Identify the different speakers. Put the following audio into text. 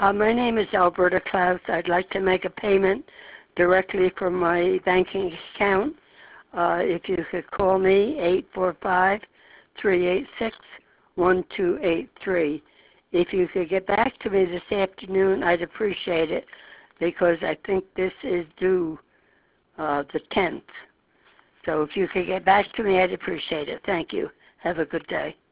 Speaker 1: My name is Alberta Klaus. I'd like to make a payment directly from my banking account. If you could call me, 845-386-1283. If you could get back to me this afternoon, I'd appreciate it, because I think this is due the 10th. So if you could get back to me, I'd appreciate it. Thank you. Have a good day.